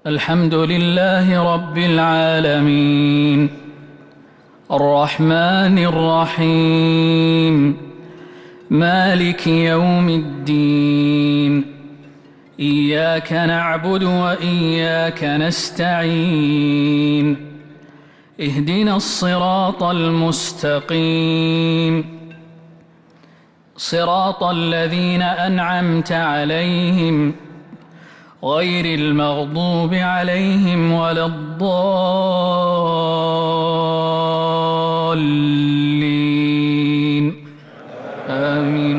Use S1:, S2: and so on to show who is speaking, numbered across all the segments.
S1: الحمد لله رب العالمين الرحمن الرحيم مالك يوم الدين إياك نعبد وإياك نستعين اهدنا الصراط المستقيم صراط الذين أنعمت عليهم غير المغضوب عليهم ولا الضالين آمين.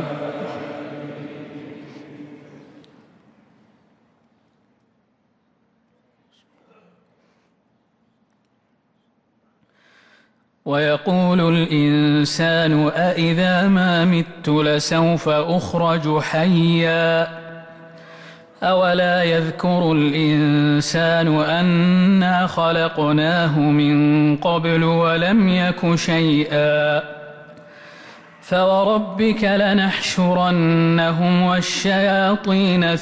S1: ويقول الإنسان أإذا ما مت لسوف أخرج حيا أولا يذكر الإنسان أنا خلقناه من قبل ولم يك شيئا فوربك لنحشرنهم والشياطين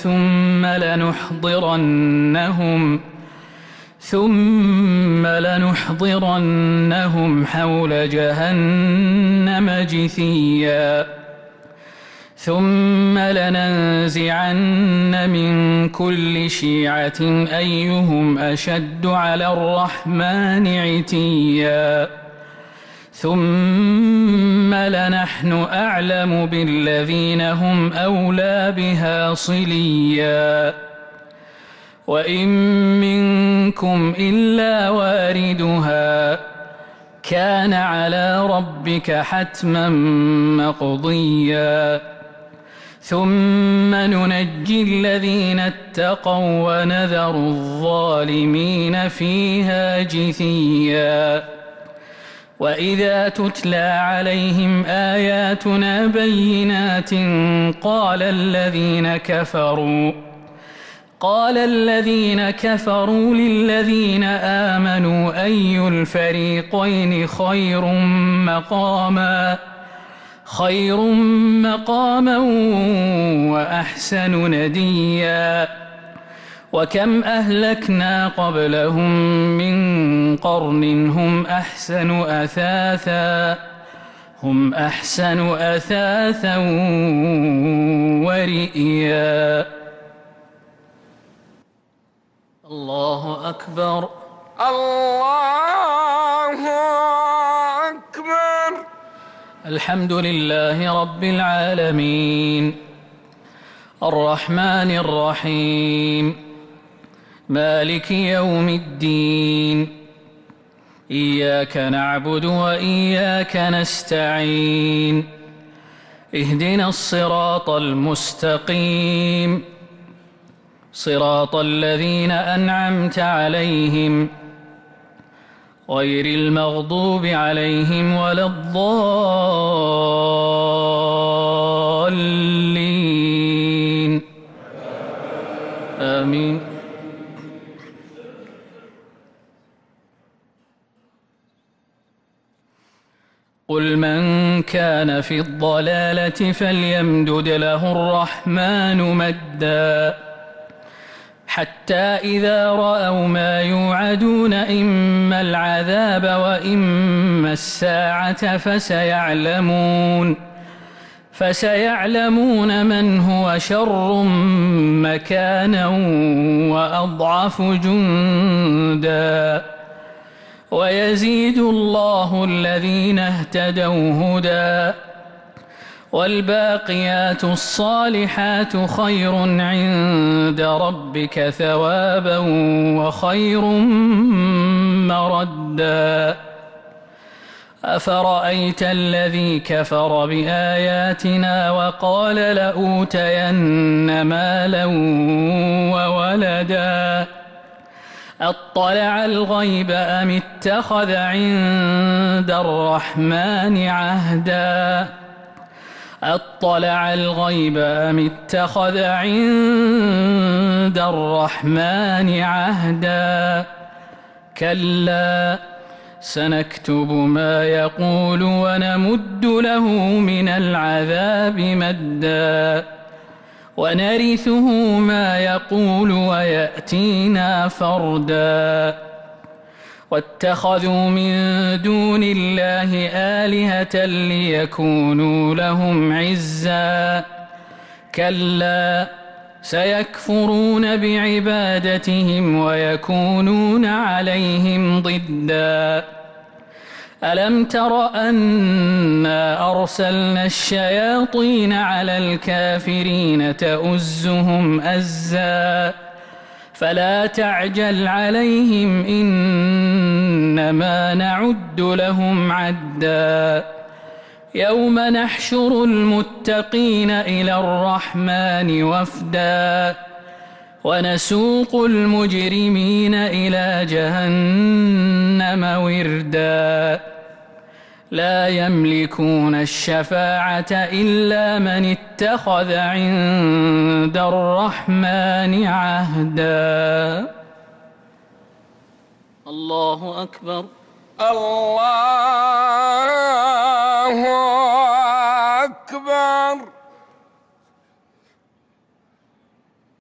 S1: ثم لنحضرنهم حول جهنم جثيا ثم لننزعن من كل شيعة أيهم أشد على الرحمن عتيا ثم لنحن أعلم بالذين هم أولى بها صليا وإن منكم إلا واردها كان على ربك حتما مقضيا ثم ننجي الذين اتقوا ونذر الظالمين فيها جثيا وإذا تتلى عليهم آياتنا بينات قال الذين كفروا للذين آمنوا أي الفريقين خير مقاما وأحسن نديا وكم أهلكنا قبلهم من قرن هم أحسن أثاثا ورئيا. الله أكبر
S2: الله أكبر.
S1: الحمد لله رب العالمين الرحمن الرحيم مالك يوم الدين إياك نعبد وإياك نستعين اهدنا الصراط المستقيم صراط الذين أنعمت عليهم غير المغضوب عليهم ولا الضالين آمين. قل من كان في الضلالة فليمدد له الرحمن مدا حتى إذا رأوا ما يوعدون إما العذاب وإما الساعة فسيعلمون من هو شر مكانا وأضعف جندا ويزيد الله الذين اهتدوا هدى والباقيات الصالحات خير عند ربك ثوابا وخير مردا أفرأيت الذي كفر بآياتنا وقال لأوتين مالا وولدا أطلع الغيب أم اتخذ عند الرحمن عهدا أطلع الغيب أم اتخذ عند الرحمن عهدا كلا سنكتب ما يقول ونمد له من العذاب مدا ونرثه ما يقول ويأتينا فردا واتخذوا من دون الله آلهة ليكونوا لهم عزا كلا سيكفرون بعبادتهم ويكونون عليهم ضدا ألم تر أنا أرسلنا الشياطين على الكافرين تؤزهم أزا فلا تعجل عليهم إنما نعد لهم عدا يوم نحشر المتقين إلى الرحمن وفدا ونسوق المجرمين إلى جهنم وردا لا يملكون الشفاعة إلا من اتخذ عند الرحمن عهدا. الله أكبر.
S2: الله أكبر.